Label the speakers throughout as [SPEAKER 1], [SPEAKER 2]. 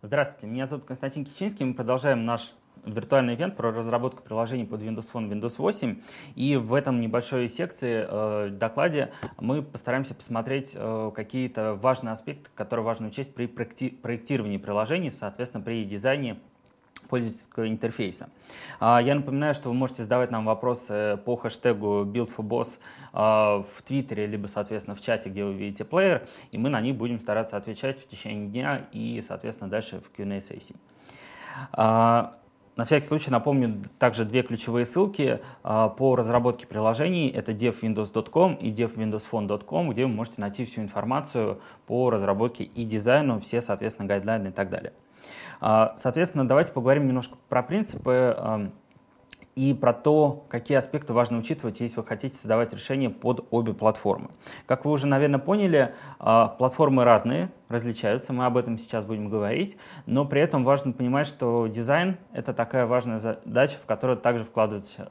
[SPEAKER 1] Здравствуйте, меня зовут Константин Кичинский. Мы продолжаем наш виртуальный ивент про разработку приложений под Windows Phone, Windows 8. И в этом небольшой секции докладе мы постараемся посмотреть какие-то важные аспекты, которые важно учесть при проектировании приложений, соответственно, при дизайне пользовательского интерфейса. Я напоминаю, что вы можете задавать нам вопросы по хэштегу build4boss в Твиттере, либо, соответственно, в чате, где вы видите плеер, и мы на них будем стараться отвечать в течение дня и, соответственно, дальше в Q&A-сессии. На всякий случай напомню также две ключевые ссылки по разработке приложений. Это devwindows.com и devwindowsphone.com, где вы можете найти всю информацию по разработке и дизайну, все, соответственно, гайдлайны и так далее. Соответственно, давайте поговорим немножко про принципы и про то, какие аспекты важно учитывать, если вы хотите создавать решения под обе платформы. Как вы уже, наверное, поняли, платформы разные, различаются, мы об этом сейчас будем говорить, но при этом важно понимать, что дизайн — это такая важная задача, в которую также вкладываться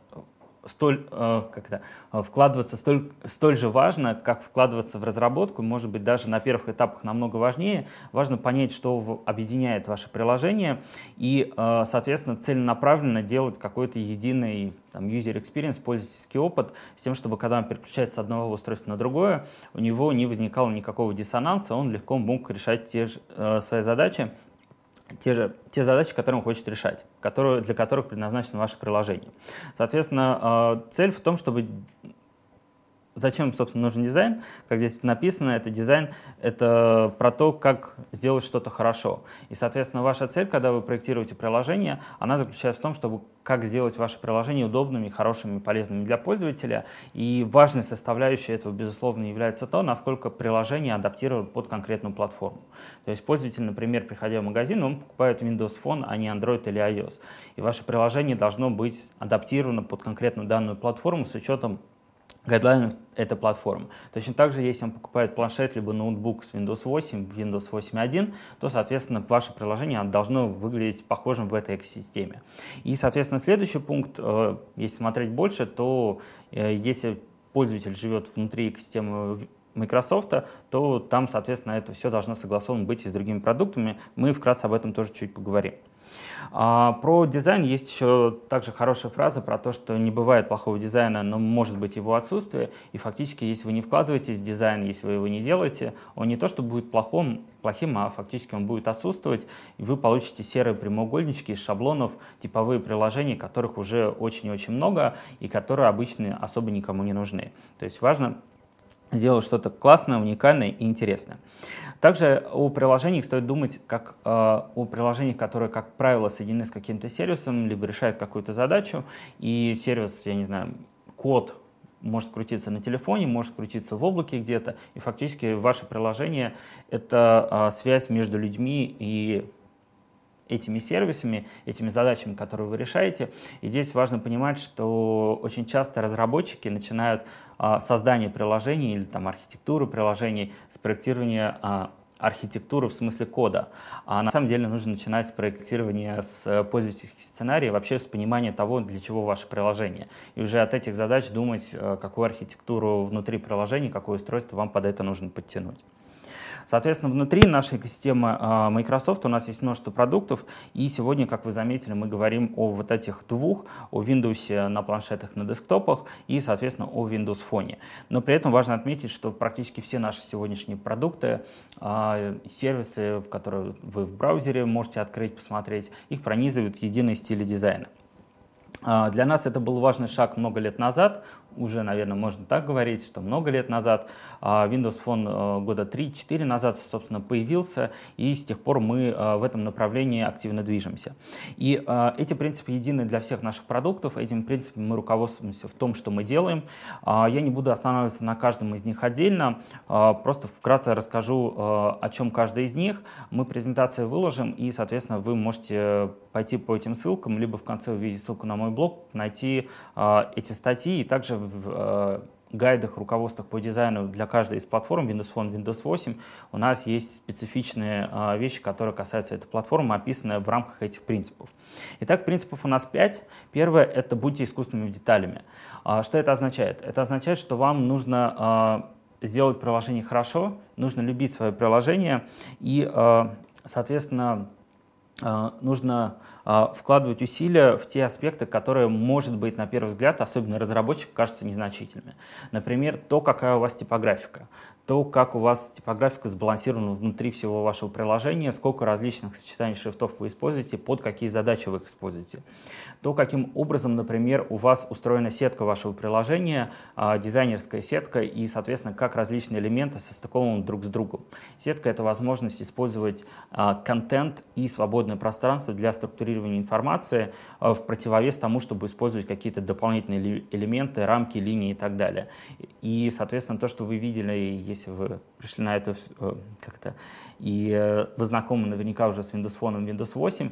[SPEAKER 1] столь же важно, как вкладываться в разработку, может быть, даже на первых этапах намного важнее. Важно понять, что объединяет ваше приложение и, соответственно, целенаправленно делать какой-то единый user experience, пользовательский опыт, с тем, чтобы, когда он переключается с одного устройства на другое, у него не возникало никакого диссонанса, он легко мог решать те же свои задачи, те задачи, которые он хочет решать, для которых предназначено ваше приложение. Соответственно, цель в том, чтобы... Зачем, собственно, нужен дизайн? Как здесь написано, это дизайн — это про то, как сделать что-то хорошо. И, соответственно, ваша цель, когда вы проектируете приложение, она заключается в том, чтобы как сделать ваше приложение удобными, хорошими, полезными для пользователя. И важной составляющей этого, безусловно, является то, насколько приложение адаптировано под конкретную платформу. То есть пользователь, например, приходя в магазин, он покупает Windows Phone, а не Android или iOS. И ваше приложение должно быть адаптировано под конкретную данную платформу с учетом гайдлайнов этой платформы. Точно так же, если он покупает планшет либо ноутбук с Windows 8, Windows 8.1, то, соответственно, ваше приложение должно выглядеть похожим в этой экосистеме. И, соответственно, следующий пункт, если смотреть больше, то если пользователь живет внутри экосистемы Microsoft, то там, соответственно, это все должно согласовано быть и с другими продуктами. Мы вкратце об этом тоже чуть поговорим. Про дизайн есть еще также хорошая фраза про то, что не бывает плохого дизайна, но может быть его отсутствие. И фактически, если вы не вкладываетесь в дизайн, если вы его не делаете, он не то что будет плохим, а фактически он будет отсутствовать, и вы получите серые прямоугольнички из шаблонов, типовые приложения, которых уже очень и очень много, и которые обычно особо никому не нужны. То есть важно сделать что-то классное, уникальное и интересное. Также о приложениях стоит думать как о приложениях, которые, как правило, соединены с каким-то сервисом, либо решают какую-то задачу, и сервис, я не знаю, код может крутиться на телефоне, может крутиться в облаке где-то, и фактически ваше приложение — это связь между людьми и этими сервисами, этими задачами, которые вы решаете. И здесь важно понимать, что очень часто разработчики начинают создание приложений или архитектуру приложений с проектирования архитектуры в смысле кода. А на самом деле нужно начинать с проектирования с пользовательских сценариев, вообще с понимания того, для чего ваше приложение. И уже от этих задач думать, какую архитектуру внутри приложения, какое устройство вам под это нужно подтянуть. Соответственно, внутри нашей экосистемы Microsoft у нас есть множество продуктов, и сегодня, как вы заметили, мы говорим о вот этих двух, о Windows на планшетах, на десктопах и, соответственно, о Windows Phone. Но при этом важно отметить, что практически все наши сегодняшние продукты, сервисы, в которые вы в браузере можете открыть, посмотреть, их пронизывают единые стили дизайна. Для нас это был важный шаг много лет назад, уже, наверное, можно так говорить, что много лет назад. Windows Phone года 3-4 назад, собственно, появился, и с тех пор мы в этом направлении активно движемся. И эти принципы едины для всех наших продуктов, этими принципами мы руководствуемся в том, что мы делаем. Я не буду останавливаться на каждом из них отдельно, просто вкратце расскажу, о чем каждый из них. Мы презентацию выложим, и, соответственно, вы можете пойти по этим ссылкам, либо в конце увидеть ссылку на мой блог, найти эти статьи, и также в гайдах, руководствах по дизайну для каждой из платформ Windows Phone, Windows 8 у нас есть специфичные вещи, которые касаются этой платформы, описанные в рамках этих принципов. Итак, принципов у нас 5. Первое — это будьте искусственными деталями. Что это означает? Это означает, что вам нужно сделать приложение хорошо, нужно любить свое приложение и, соответственно, нужно вкладывать усилия в те аспекты, которые, может быть, на первый взгляд, особенно разработчику, кажутся незначительными. Например, то, какая у вас типографика, то, как у вас типографика сбалансирована внутри всего вашего приложения, сколько различных сочетаний шрифтов вы используете, под какие задачи вы их используете. То, каким образом, например, у вас устроена сетка вашего приложения, дизайнерская сетка, и, соответственно, как различные элементы состыкованы друг с другом. Сетка — это возможность использовать контент и свободное пространство для структурирования информации в противовес тому, чтобы использовать какие-то дополнительные элементы, рамки, линии и так далее. И, соответственно, то, что вы видели, если вы пришли на это как-то, и вы знакомы наверняка уже с Windows Phone и Windows 8,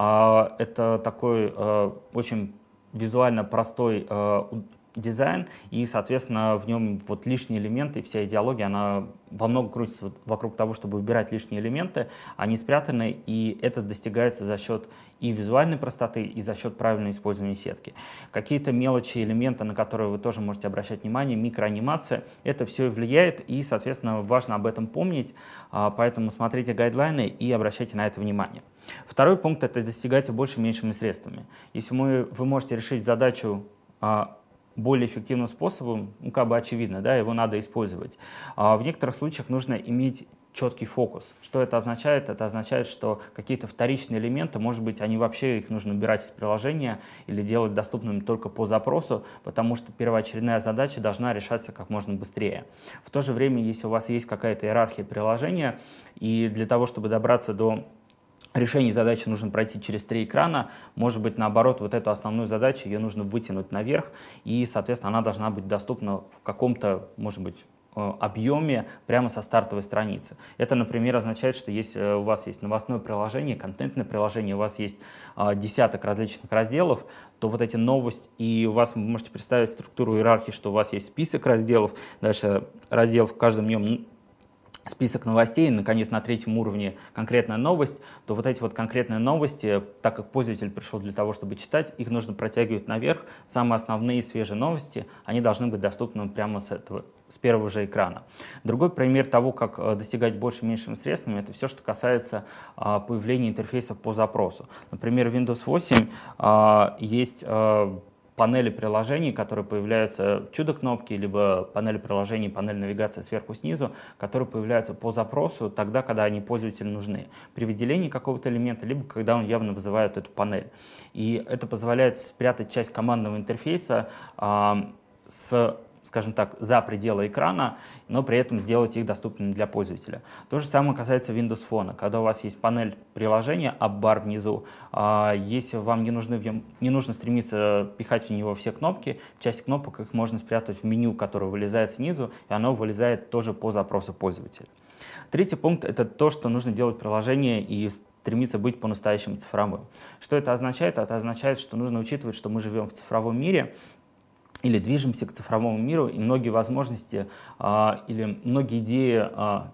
[SPEAKER 1] это такой очень визуально простой дизайн, и, соответственно, в нем вот лишние элементы, вся идеология, она во многом крутится вокруг того, чтобы выбирать лишние элементы, они спрятаны, и это достигается за счет и визуальной простоты, и за счет правильного использования сетки. Какие-то мелочи, элементы, на которые вы тоже можете обращать внимание, микроанимация, это все влияет, и, соответственно, важно об этом помнить, поэтому смотрите гайдлайны и обращайте на это внимание. Второй пункт — это достигайте больше меньшими средствами. Если вы можете решить задачу более эффективным способом, как бы очевидно, да, его надо использовать. В некоторых случаях нужно иметь четкий фокус. Что это означает? Это означает, что какие-то вторичные элементы, может быть, они вообще их нужно убирать из приложения или делать доступными только по запросу, потому что первоочередная задача должна решаться как можно быстрее. В то же время, если у вас есть какая-то иерархия приложения, и для того, чтобы добраться до решение задачи нужно пройти через 3 экрана, может быть, наоборот, вот эту основную задачу ее нужно вытянуть наверх, и, соответственно, она должна быть доступна в каком-то, может быть, объеме прямо со стартовой страницы. Это, например, означает, что если у вас есть новостное приложение, контентное приложение, у вас есть десяток различных разделов, то вот эти новости, и у вас, вы можете представить структуру иерархии, что у вас есть список разделов, дальше раздел в каждом нем список новостей, и, наконец, на третьем уровне конкретная новость, то вот эти вот конкретные новости, так как пользователь пришел для того, чтобы читать, их нужно протягивать наверх. Самые основные свежие новости, они должны быть доступны прямо с первого же экрана. Другой пример того, как достигать больше меньшими средствами, это все, что касается появления интерфейсов по запросу. Например, в Windows 8 есть панели приложений, которые появляются чудо-кнопки, либо панели приложений, панель навигации сверху-снизу, которые появляются по запросу тогда, когда они пользователю нужны. При выделении какого-то элемента, либо когда он явно вызывает эту панель. И это позволяет спрятать часть командного интерфейса скажем так, за пределы экрана, но при этом сделать их доступными для пользователя. То же самое касается Windows Phone. Когда у вас есть панель приложения, апбар внизу, если вам не нужно стремиться пихать в него все кнопки, часть кнопок их можно спрятать в меню, которое вылезает снизу, и оно вылезает тоже по запросу пользователя. Третий пункт — это то, что нужно делать приложение и стремиться быть по-настоящему цифровым. Что это означает? Это означает, что нужно учитывать, что мы живем в цифровом мире, или движемся к цифровому миру, и многие возможности или многие идеи,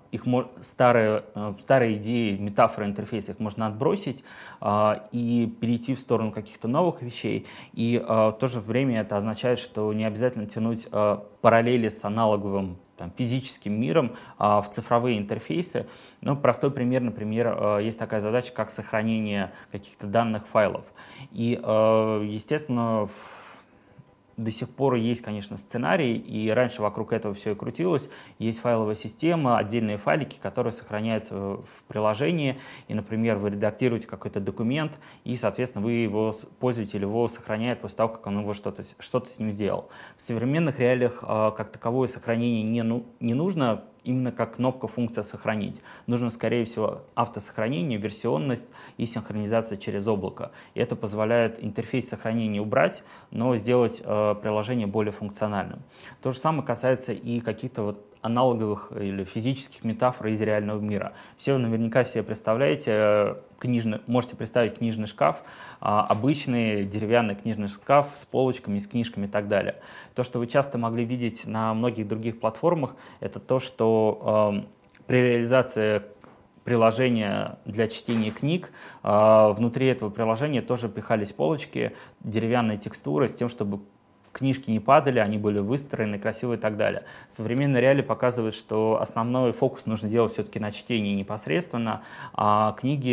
[SPEAKER 1] старые идеи, метафоры интерфейса, их можно отбросить и перейти в сторону каких-то новых вещей. И в то же время это означает, что не обязательно тянуть параллели с аналоговым физическим миром в цифровые интерфейсы. Ну, простой пример, например, есть такая задача, как сохранение каких-то данных файлов. И, естественно, до сих пор есть, конечно, сценарий, и раньше вокруг этого все и крутилось. Есть файловая система, отдельные файлики, которые сохраняются в приложении, и, например, вы редактируете какой-то документ, и, соответственно, пользователь его сохраняет после того, как он его что-то с ним сделал. В современных реалиях как таковое сохранение не нужно, именно как кнопка функция «Сохранить». Нужно, скорее всего, автосохранение, версионность и синхронизация через облако. И это позволяет интерфейс сохранения убрать, но сделать приложение более функциональным. То же самое касается и каких-то аналоговых или физических метафор из реального мира. Все вы наверняка себе представляете, можете представить книжный шкаф, обычный деревянный книжный шкаф с полочками, с книжками и так далее. То, что вы часто могли видеть на многих других платформах, это то, что при реализации приложения для чтения книг, внутри этого приложения тоже пихались полочки, деревянные текстуры с тем, чтобы книжки не падали, они были выстроены, красивые и так далее. Современные реалии показывают, что основной фокус нужно делать все-таки на чтении непосредственно, а книги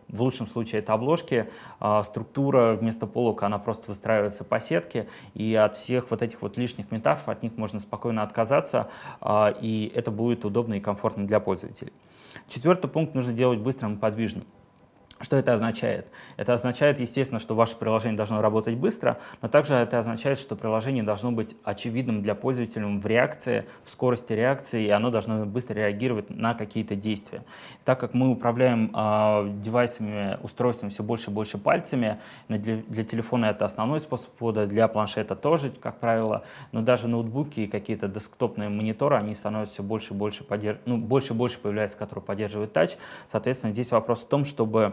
[SPEAKER 1] в лучшем случае это обложки, структура вместо полок, она просто выстраивается по сетке, и от всех вот этих вот лишних метафор, от них можно спокойно отказаться, и это будет удобно и комфортно для пользователей. Четвертый пункт нужно делать быстрым и подвижным. Что это означает? Это означает, естественно, что ваше приложение должно работать быстро, но также это означает, что приложение должно быть очевидным для пользователя в реакции, в скорости реакции, и оно должно быстро реагировать на какие-то действия. Так как мы управляем девайсами, устройствами все больше и больше пальцами, для телефона это основной способ ввода, для планшета тоже, как правило, но даже ноутбуки и какие-то десктопные мониторы, они становятся все больше и больше, больше и больше появляется, которые поддерживают тач. Соответственно, здесь вопрос в том, чтобы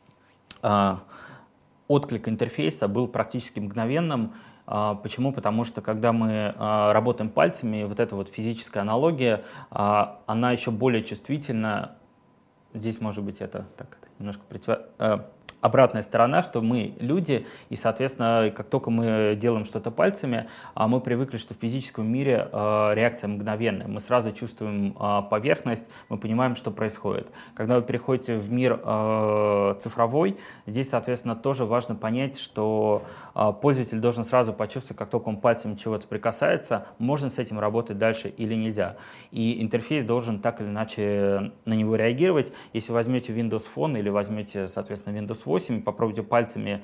[SPEAKER 1] отклик интерфейса был практически мгновенным. Почему? Потому что когда мы работаем пальцами, вот эта вот физическая аналогия, она еще более чувствительна. Здесь может быть это так, немножко обратная сторона, что мы люди, и, соответственно, как только мы делаем что-то пальцами, мы привыкли, что в физическом мире реакция мгновенная. Мы сразу чувствуем поверхность, мы понимаем, что происходит. Когда вы переходите в мир цифровой, здесь, соответственно, тоже важно понять, что пользователь должен сразу почувствовать, как только он пальцем чего-то прикасается, можно с этим работать дальше или нельзя. И интерфейс должен так или иначе на него реагировать. Если возьмете Windows Phone или возьмете, соответственно, Windows 8, попробуйте пальцами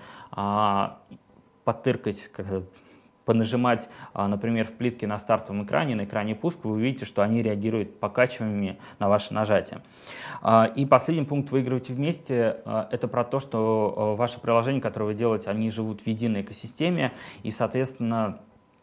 [SPEAKER 1] потыркать, понажимать, например, в плитке на стартовом экране, на экране пуск, вы увидите, что они реагируют покачиваниями на ваше нажатие. И последний пункт «Выигрывайте вместе» — это про то, что ваши приложения, которые вы делаете, они живут в единой экосистеме, и, соответственно,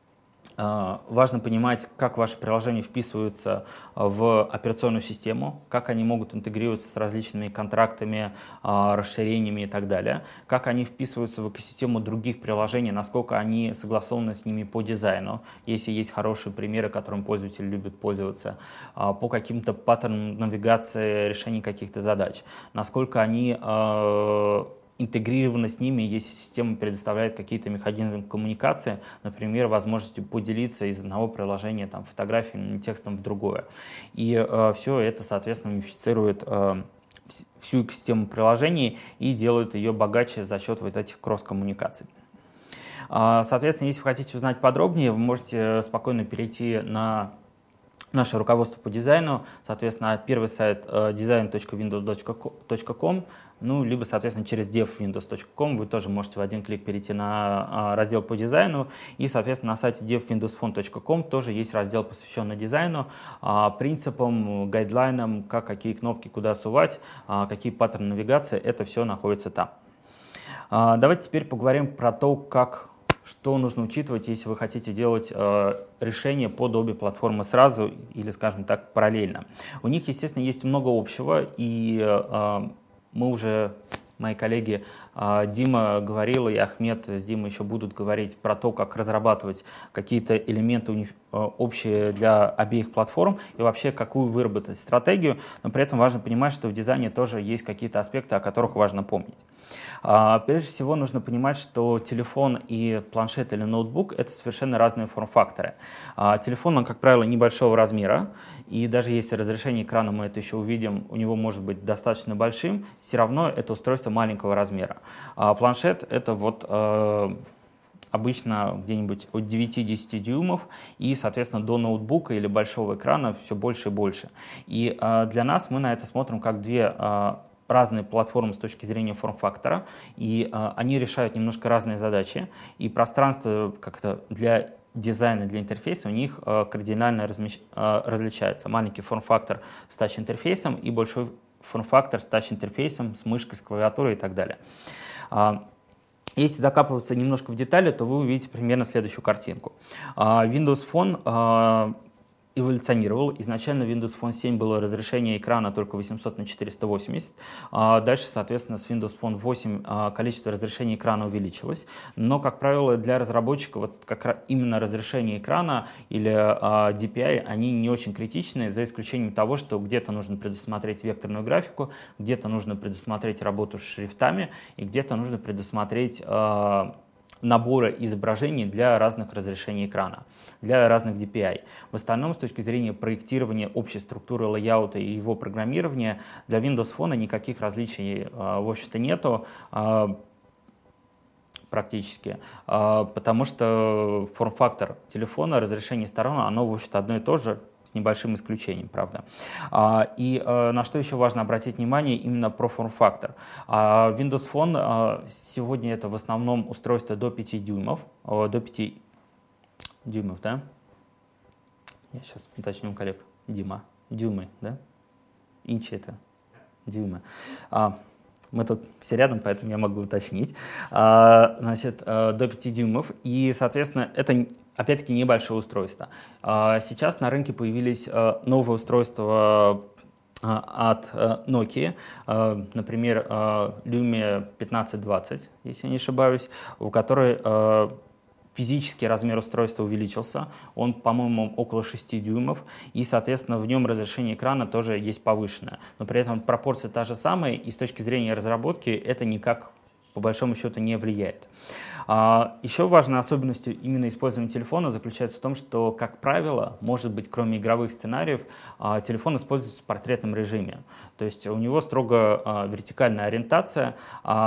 [SPEAKER 1] важно понимать, как ваши приложения вписываются в операционную систему, как они могут интегрироваться с различными контрактами, расширениями и так далее, как они вписываются в экосистему других приложений, насколько они согласованы с ними по дизайну, если есть хорошие примеры, которым пользователи любят пользоваться, по каким-то паттернам навигации, решения каких-то задач, насколько они интегрировано с ними, если система предоставляет какие-то механизмы коммуникации, например, возможностью поделиться из одного приложения фотографиями, текстом в другое. И все это, соответственно, унифицирует всю экосистему приложений и делает ее богаче за счет вот этих кросс-коммуникаций. Соответственно, если вы хотите узнать подробнее, вы можете спокойно перейти на наше руководство по дизайну, соответственно, первый сайт design.windows.com, либо, соответственно, через devwindows.com вы тоже можете в один клик перейти на раздел по дизайну, и, соответственно, на сайте devwindowsphone.com тоже есть раздел, посвященный дизайну, принципам, гайдлайнам, какие кнопки куда сувать, какие паттерны навигации, это все находится там. Давайте теперь поговорим про то, что нужно учитывать, если вы хотите делать решения под обе платформы сразу или, скажем так, параллельно. У них, естественно, есть много общего, и мои коллеги Дима говорил, и Ахмед с Димой еще будут говорить про то, как разрабатывать какие-то элементы общие для обеих платформ и вообще какую выработать стратегию, но при этом важно понимать, что в дизайне тоже есть какие-то аспекты, о которых важно помнить. Прежде всего нужно понимать, что телефон и планшет или ноутбук — это совершенно разные форм-факторы. Телефон, он, как правило, небольшого размера, и даже если разрешение экрана, мы это еще увидим, у него может быть достаточно большим, все равно это устройство маленького размера. Планшет — это обычно где-нибудь от 9-10 дюймов, и, соответственно, до ноутбука или большого экрана все больше и больше. И для нас мы на это смотрим как две разные платформы с точки зрения форм-фактора, и они решают немножко разные задачи, и пространство как-то для дизайна, для интерфейса у них кардинально различается. Маленький форм-фактор с тач-интерфейсом и большой форм-фактор с тач-интерфейсом, с мышкой, с клавиатурой и так далее. Если закапываться немножко в детали, то вы увидите примерно следующую картинку. Windows Phone эволюционировал. Изначально Windows Phone 7 было разрешение экрана только 800 на 480. Дальше, соответственно, с Windows Phone 8 количество разрешений экрана увеличилось. Но, как правило, для разработчика именно разрешение экрана или DPI, они не очень критичны, за исключением того, что где-то нужно предусмотреть векторную графику, где-то нужно предусмотреть работу с шрифтами и где-то нужно предусмотреть набора изображений для разных разрешений экрана, для разных DPI. В остальном, с точки зрения проектирования общей структуры лейаута и его программирования, для Windows Phone никаких различий, в общем-то, нету практически, потому что форм-фактор телефона, разрешение сторон, оно, в общем-то, одно и то же, с небольшим исключением, правда. И на что еще важно обратить внимание, именно про форм-фактор. Windows Phone сегодня это в основном устройство до 5 дюймов, до 5 дюймов, да? Я сейчас уточню у коллег. Дима, дюймы, да? Инчи это дюймы. Мы тут все рядом, поэтому я могу уточнить. Значит, до 5 дюймов. И, соответственно, это, опять-таки, небольшое устройство. Сейчас на рынке появились новые устройства от Nokia, например, Lumia 1520, если я не ошибаюсь, у которой физический размер устройства увеличился, он, по-моему, около 6 дюймов, и, соответственно, в нем разрешение экрана тоже есть повышенное. Но при этом пропорция та же самая, и с точки зрения разработки это никак, по большому счету, не влияет. Еще важной особенностью именно использования телефона заключается в том, что, как правило, может быть, кроме игровых сценариев, телефон используется в портретном режиме. То есть у него строго вертикальная ориентация,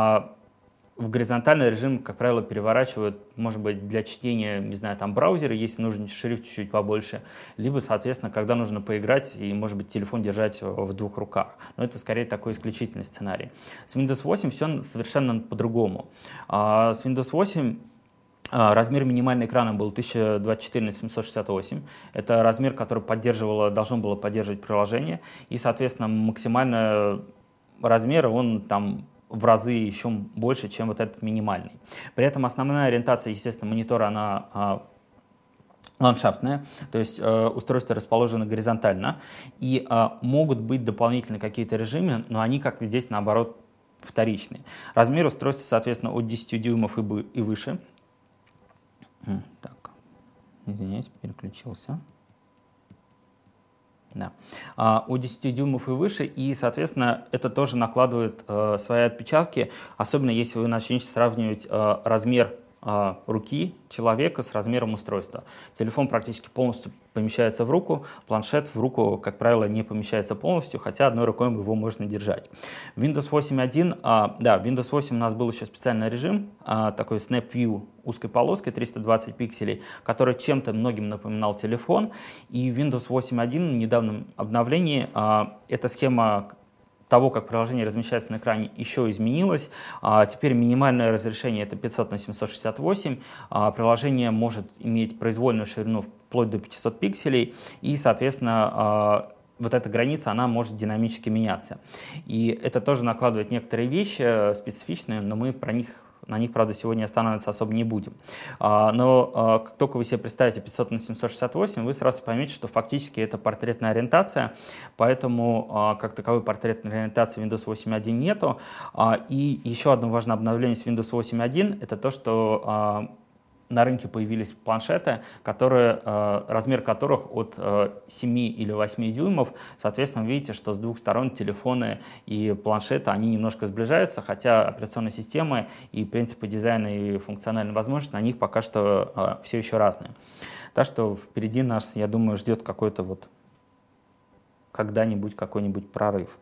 [SPEAKER 1] в горизонтальный режим, как правило, переворачивают, может быть, для чтения, не знаю, там браузера, если нужен шрифт чуть-чуть побольше, либо, соответственно, когда нужно поиграть и, может быть, телефон держать в двух руках. Но это скорее такой исключительный сценарий. С Windows 8 все совершенно по-другому. С Windows 8 размер минимального экрана был 1024 на 768. Это размер, который должно было поддерживать приложение. И, соответственно, максимальный размер, он там в разы еще больше, чем вот этот минимальный. При этом основная ориентация, естественно, монитора, она ландшафтная, то есть устройство расположено горизонтально, и могут быть дополнительные какие-то режимы, но они, как здесь, наоборот, вторичные. Размер устройства, соответственно, от 10 дюймов и выше. Так, извиняюсь, переключился. Да. От 10 дюймов и выше, и, соответственно, это тоже накладывает свои отпечатки, особенно если вы начнете сравнивать размер руки человека с размером устройства. Телефон практически полностью помещается в руку, планшет в руку, как правило, не помещается полностью, хотя одной рукой его можно держать. Windows 8.1, да, Windows 8 у нас был еще специальный режим, такой Snap View узкой полоской, 320 пикселей, который чем-то многим напоминал телефон, и в Windows 8.1 в недавнем обновлении эта схема того, как приложение размещается на экране, еще изменилось. Теперь минимальное разрешение это 500 на 768. Приложение может иметь произвольную ширину вплоть до 500 пикселей. И, соответственно, вот эта граница, она может динамически меняться. И это тоже накладывает некоторые вещи специфичные, но мы на них, правда, сегодня останавливаться особо не будем. Но как только вы себе представите 500 на 768, вы сразу поймете, что фактически это портретная ориентация, поэтому как таковой портретной ориентации Windows 8.1 нету. И еще одно важное обновление с Windows 8.1 это то, что на рынке появились планшеты, размер которых от 7 или 8 дюймов. Соответственно, видите, что с двух сторон телефоны и планшеты, они немножко сближаются, хотя операционные системы и принципы дизайна и функциональной возможности на них пока что все еще разные. Так что впереди нас, я думаю, ждет когда-нибудь какой-нибудь прорыв.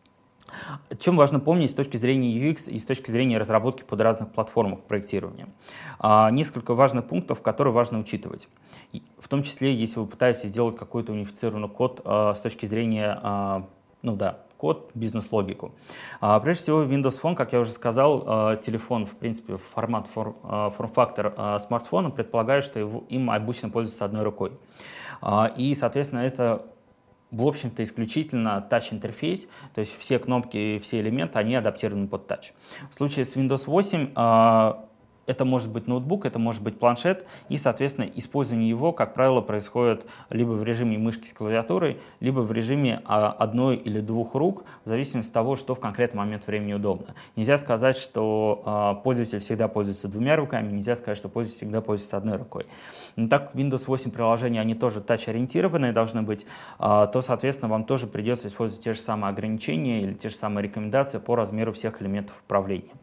[SPEAKER 1] О чем важно помнить с точки зрения UX и с точки зрения разработки под разных платформах проектирования. Несколько важных пунктов, которые важно учитывать. В том числе, если вы пытаетесь сделать какой-то унифицированный код с точки зрения, код, бизнес-логику. Прежде всего, Windows Phone, как я уже сказал, телефон, в принципе, форм-фактор смартфона предполагает, что им обычно пользуются одной рукой. И, соответственно, это в общем-то, исключительно тач-интерфейс, то есть все кнопки и все элементы, они адаптированы под тач. В случае с Windows 8 это может быть ноутбук, это может быть планшет, и, соответственно, использование его, как правило, происходит либо в режиме мышки с клавиатурой, либо в режиме одной или двух рук, в зависимости от того, что в конкретный момент времени удобно. Нельзя сказать, что пользователь всегда пользуется двумя руками, нельзя сказать, что пользователь всегда пользуется одной рукой. Но так как Windows 8 приложения, они тоже тач-ориентированные должны быть, то, соответственно, вам тоже придется использовать те же самые ограничения или те же самые рекомендации по размеру всех элементов управления.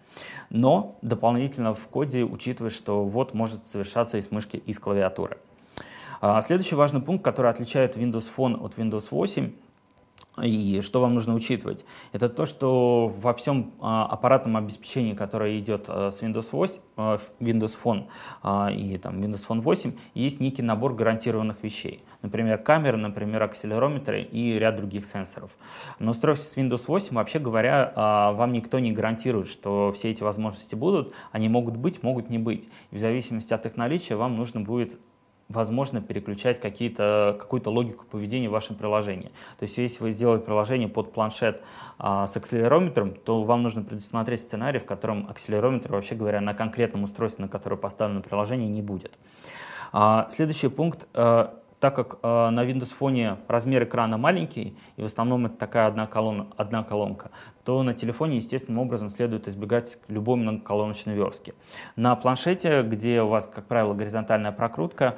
[SPEAKER 1] Но дополнительно в коде учитывать, что ввод может совершаться и с мышки, и с клавиатуры. Следующий важный пункт, который отличает Windows Phone от Windows 8, и что вам нужно учитывать, это то, что во всем аппаратном обеспечении, которое идет с Windows 8, Windows Phone и там, Windows Phone 8, есть некий набор гарантированных вещей. Например, камеры, например, акселерометры и ряд других сенсоров. На устройстве с Windows 8, вообще говоря, вам никто не гарантирует, что все эти возможности будут. Они могут быть, могут не быть. И в зависимости от их наличия вам нужно будет возможно переключать какую-то логику поведения в вашем приложении. То есть если вы сделали приложение под планшет с акселерометром, то вам нужно предусмотреть сценарий, в котором акселерометр, вообще говоря, на конкретном устройстве, на которое поставлено приложение, не будет. Следующий пункт. Так как на Windows Phone размер экрана маленький, и в основном это такая одна колонка, то на телефоне естественным образом следует избегать любой многоколоночной верстки. На планшете, где у вас, как правило, горизонтальная прокрутка,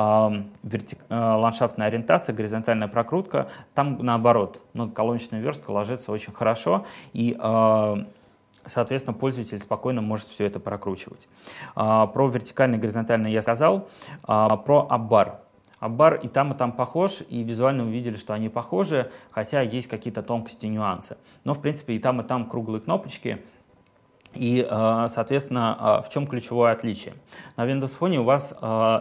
[SPEAKER 1] ландшафтная ориентация, горизонтальная прокрутка, там наоборот, многоколоночная верстка ложится очень хорошо, и соответственно, пользователь спокойно может все это прокручивать. Про вертикальное и горизонтальное я сказал, про апбар. Апбар и там похож, и визуально вы видели, что они похожи, хотя есть какие-то тонкости и нюансы. Но, в принципе, и там круглые кнопочки. И, соответственно, в чем ключевое отличие? На Windows Phone у вас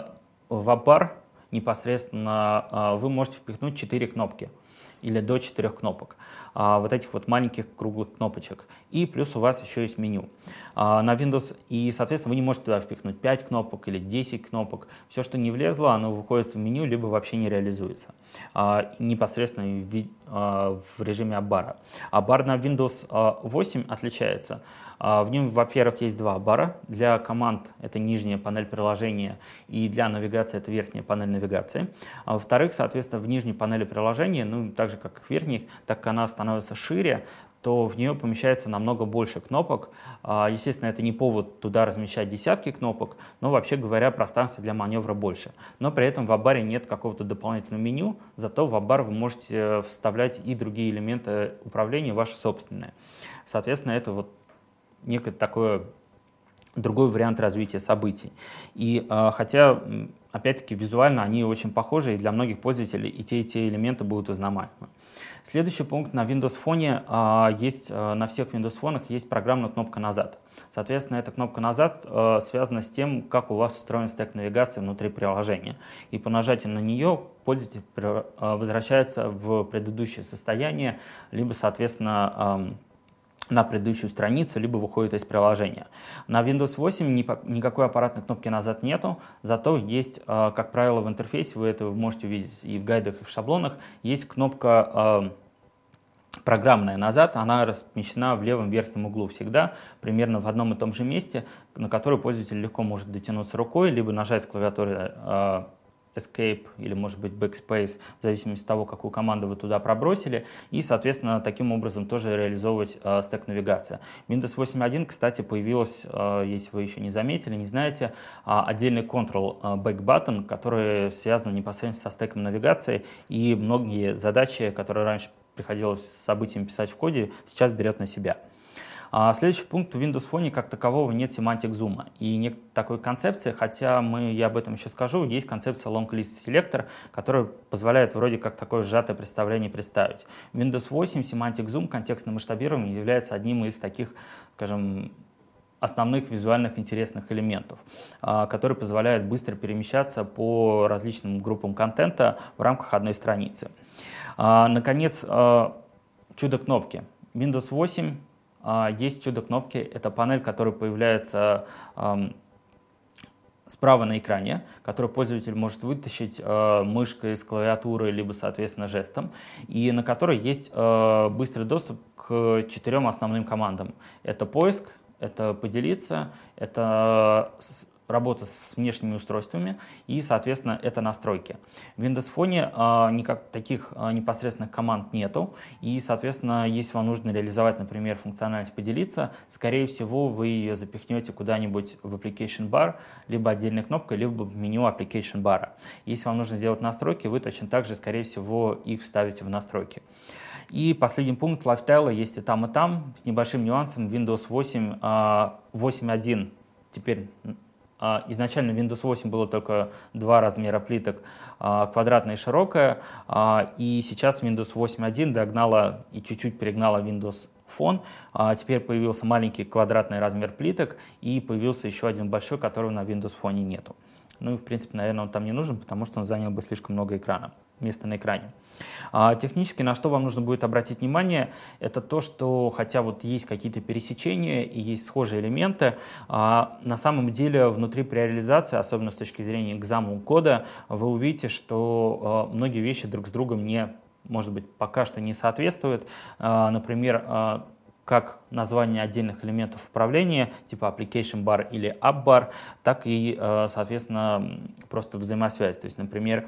[SPEAKER 1] в апбар непосредственно вы можете впихнуть 4 кнопки или до 4 кнопок, вот этих вот маленьких круглых кнопочек. И плюс у вас еще есть меню. На Windows, и, соответственно, вы не можете туда впихнуть 5 кнопок или 10 кнопок. Все, что не влезло, оно выходит в меню, либо вообще не реализуется непосредственно в режиме апбара. Апбар на Windows 8 отличается. В нем, во-первых, есть 2 апбара. Для команд это нижняя панель приложения, и для навигации это верхняя панель навигации. Во-вторых, соответственно, в нижней панели приложения, так же как и в верхних, так как она становится шире, то в нее помещается намного больше кнопок. Естественно, это не повод туда размещать десятки кнопок, но, вообще говоря, пространства для маневра больше. Но при этом в апбаре нет какого-то дополнительного меню, зато в апбар вы можете вставлять и другие элементы управления, ваши собственные. Соответственно, это вот некий такой другой вариант развития событий. И хотя, опять-таки, визуально они очень похожи, и для многих пользователей и те элементы будут узнаваемы. Следующий пункт. На Windows Phone есть, на всех Windows Phone есть программная кнопка «Назад». Соответственно, эта кнопка «Назад» связана с тем, как у вас устроен стек навигации внутри приложения. И по нажатию на нее пользователь возвращается в предыдущее состояние, либо, соответственно, на предыдущую страницу, либо выходит из приложения. На Windows 8 никакой аппаратной кнопки «Назад» нету, зато есть, как правило, в интерфейсе, вы это можете увидеть и в гайдах, и в шаблонах, есть кнопка программная «Назад», она размещена в левом верхнем углу всегда, примерно в одном и том же месте, на который пользователь легко может дотянуться рукой, либо нажать с клавиатуры Escape или, может быть, Backspace, в зависимости от того, какую команду вы туда пробросили, и, соответственно, таким образом тоже реализовывать стек навигация. Windows 8.1, кстати, появилась, если вы еще не заметили, не знаете, отдельный Control Back Button, который связан непосредственно со стеком навигации, и многие задачи, которые раньше приходилось с событиями писать в коде, сейчас берет на себя. Следующий пункт. В Windows Phone как такового нет семантик зума. И нет такой концепции, хотя я об этом еще скажу, есть концепция Long List Selector, которая позволяет вроде как такое сжатое представление представить. В Windows 8 семантик зум, контекстное масштабирование, является одним из таких, скажем, основных визуальных интересных элементов, который позволяет быстро перемещаться по различным группам контента в рамках одной страницы. Наконец, чудо-кнопки. Windows 8 есть чудо-кнопки. Это панель, которая появляется справа на экране, которую пользователь может вытащить мышкой с клавиатуры, либо, соответственно, жестом, и на которой есть быстрый доступ к 4 основным командам. Это поиск, это поделиться, это работа с внешними устройствами и, соответственно, это настройки. В Windows Phone таких непосредственных команд нету, и, соответственно, если вам нужно реализовать, например, функциональность поделиться, скорее всего, вы ее запихнете куда-нибудь в Application Bar, либо отдельной кнопкой, либо в меню Application Bar. Если вам нужно сделать настройки, вы точно так же, скорее всего, их вставите в настройки. И последний пункт лайфстайла есть и там, с небольшим нюансом. Windows 8 8.1 теперь изначально Windows 8 было только два размера плиток, квадратная и широкая, и сейчас Windows 8.1 догнала и чуть-чуть перегнала Windows Phone. Теперь появился маленький квадратный размер плиток и появился еще один большой, которого на Windows Phone нету. Ну и в принципе, наверное, он там не нужен, потому что он занял бы слишком много места на экране. Технически, на что вам нужно будет обратить внимание, это то, что хотя вот есть какие-то пересечения и есть схожие элементы, на самом деле внутри при реализации, особенно с точки зрения XAML кода, вы увидите, что многие вещи друг с другом может быть, пока что не соответствуют. Например, как название отдельных элементов управления, типа application bar или app bar, так и, соответственно, просто взаимосвязь. То есть, например,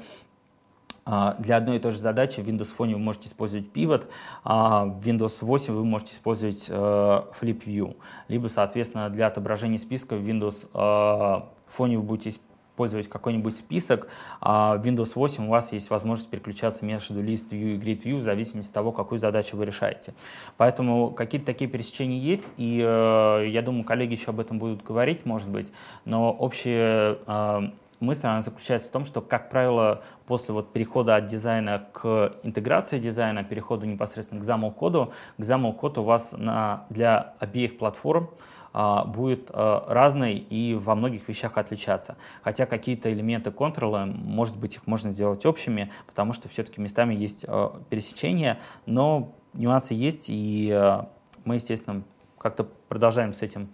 [SPEAKER 1] для одной и той же задачи в Windows Phone вы можете использовать Pivot, а в Windows 8 вы можете использовать Flip View. Либо, соответственно, для отображения списка в Windows Phone вы будете использовать какой-нибудь список, а в Windows 8 у вас есть возможность переключаться между List View и Grid View в зависимости от того, какую задачу вы решаете. Поэтому какие-то такие пересечения есть, и я думаю, коллеги еще об этом будут говорить, может быть, но общая мысль она заключается в том, что, как правило, после перехода от дизайна к интеграции дизайна, переходу непосредственно к XAML код у вас для обеих платформ будет разный и во многих вещах отличаться. Хотя какие-то элементы контрола, может быть, их можно сделать общими, потому что все-таки местами есть пересечения, но нюансы есть, и мы, естественно, как-то продолжаем с этим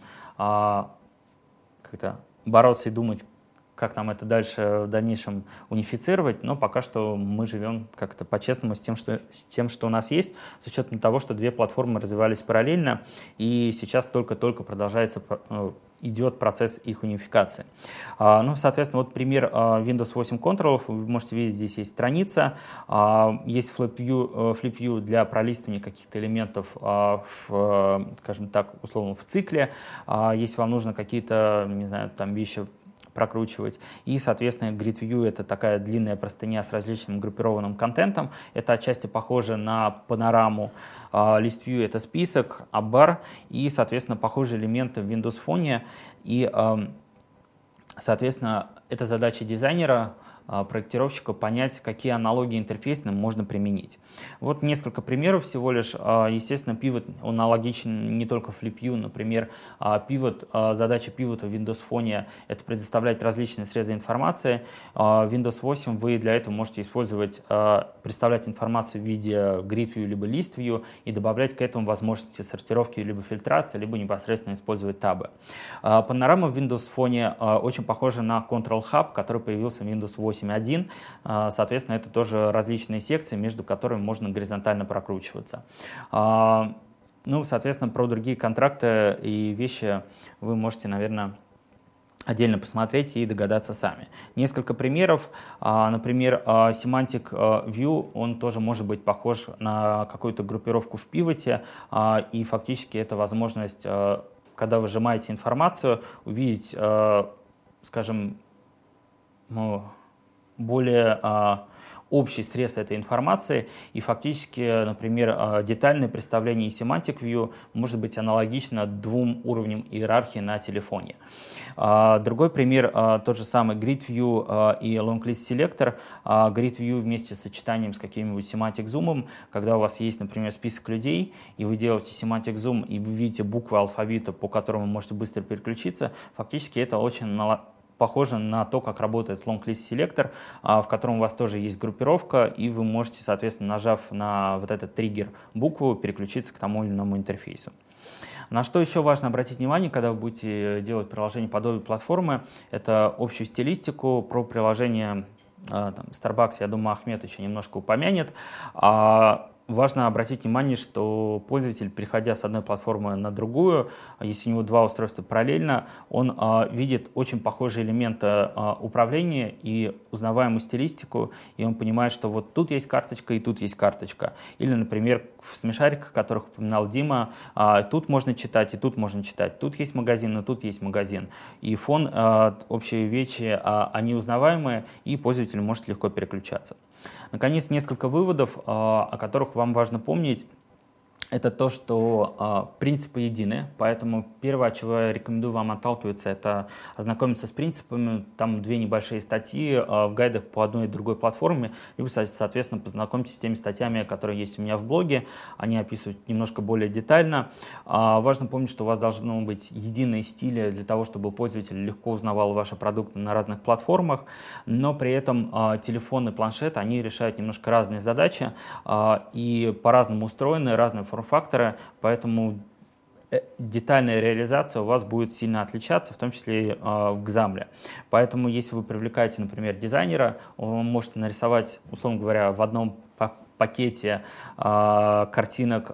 [SPEAKER 1] как-то бороться и думать, как нам это дальше в дальнейшем унифицировать, но пока что мы живем как-то по-честному с тем, что у нас есть, с учетом того, что две платформы развивались параллельно, и сейчас только-только идет процесс их унификации. Соответственно, пример Windows 8 контролов. Вы можете видеть, здесь есть страница, есть Flip View для пролистывания каких-то элементов, скажем так, условно, в цикле. Если вам нужно какие-то, не знаю, там вещи прокручивать. И, соответственно, Grid View — это такая длинная простыня с различным группированным контентом. Это отчасти похоже на панораму. List View — это список, App-бар и, соответственно, похожие элементы в Windows Phone. И, соответственно, это задача дизайнера, проектировщика понять, какие аналогии интерфейсные можно применить. Вот несколько примеров всего лишь. Естественно, Pivot, он аналогичен не только Flip View. Например, задача Pivot в Windows Phone — это предоставлять различные срезы информации. В Windows 8 вы для этого можете представлять информацию в виде Grid View либо List View и добавлять к этому возможности сортировки либо фильтрации, либо непосредственно использовать табы. Панорама в Windows Phone очень похожа на Control Hub, который появился в Windows 8.1. Соответственно, это тоже различные секции, между которыми можно горизонтально прокручиваться. Соответственно, про другие контракты и вещи вы можете, наверное, отдельно посмотреть и догадаться сами. Несколько примеров. Например, Semantic View, он тоже может быть похож на какую-то группировку в пивоте, и фактически это возможность, когда вы сжимаете информацию, увидеть, скажем, более общий срез этой информации, и фактически, например, детальное представление Semantic View может быть аналогично двум уровням иерархии на телефоне. Другой пример, тот же самый Grid View и Long List Selector. Grid View вместе с сочетанием с каким-нибудь Semantic Zoom, когда у вас есть, например, список людей, и вы делаете Semantic Zoom, и вы видите буквы алфавита, по которым вы можете быстро переключиться, фактически это очень похоже на то, как работает Long List Selector, в котором у вас тоже есть группировка, и вы можете, соответственно, нажав на вот этот триггер букву, переключиться к тому или иному интерфейсу. На что еще важно обратить внимание, когда вы будете делать приложение подобие платформы, это общую стилистику. Про приложение Starbucks, я думаю, Ахмед еще немножко упомянет. Важно обратить внимание, что пользователь, переходя с одной платформы на другую, если у него два устройства параллельно, он видит очень похожие элементы управления и узнаваемую стилистику, и он понимает, что вот тут есть карточка и тут есть карточка. Или, например, в смешариках, которых упоминал Дима, тут можно читать и тут можно читать. Тут есть магазин и тут есть магазин. И фон, общие вещи, они узнаваемые, и пользователь может легко переключаться. Наконец, несколько выводов, о которых вам важно помнить. Это то, что принципы едины, поэтому первое, от чего я рекомендую вам отталкиваться, это ознакомиться с принципами. Там две небольшие статьи в гайдах по одной и другой платформе, либо, соответственно, познакомьтесь с теми статьями, которые есть у меня в блоге, они описывают немножко более детально. Важно помнить, что у вас должно быть единое стиль для того, чтобы пользователь легко узнавал ваши продукты на разных платформах, но при этом телефон и планшет, они решают немножко разные задачи и по-разному устроены, разные форм-факторы, поэтому детальная реализация у вас будет сильно отличаться, в том числе и в Xaml. Поэтому, если вы привлекаете, например, дизайнера, он может нарисовать, условно говоря, в одном пакете картинок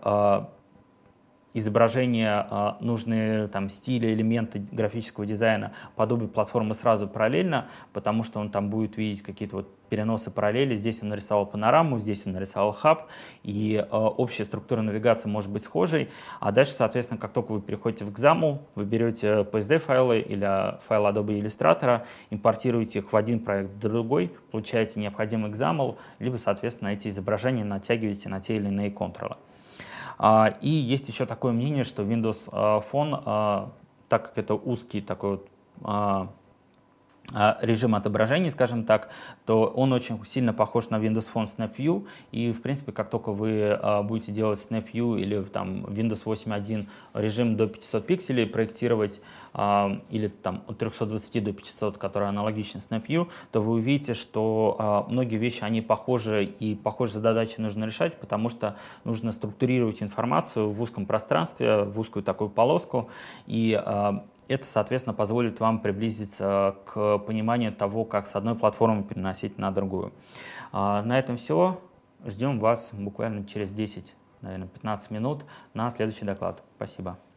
[SPEAKER 1] изображения, нужные там стили, элементы графического дизайна подобие платформы сразу параллельно, потому что он там будет видеть какие-то вот переносы параллели. Здесь он нарисовал панораму, здесь он нарисовал хаб, и общая структура навигации может быть схожей. А дальше, соответственно, как только вы переходите в XAML, вы берете PSD-файлы или файлы Adobe Illustrator, импортируете их в один проект в другой, получаете необходимый XAML, либо, соответственно, эти изображения натягиваете на те или иные контролы. И есть еще такое мнение, что Windows Phone, так как это узкий такой вот режим отображения, скажем так, то он очень сильно похож на Windows Phone Snap View, и, в принципе, как только вы будете делать Snap View или там Windows 8.1 режим до 500 пикселей проектировать, или там от 320 до 500, который аналогичен Snap View, то вы увидите, что многие вещи, они похожи, и похожие задачи нужно решать, потому что нужно структурировать информацию в узком пространстве, в узкую такую полоску, и это, соответственно, позволит вам приблизиться к пониманию того, как с одной платформы переносить на другую. На этом все. Ждем вас буквально через 10, наверное, 15 минут на следующий доклад. Спасибо.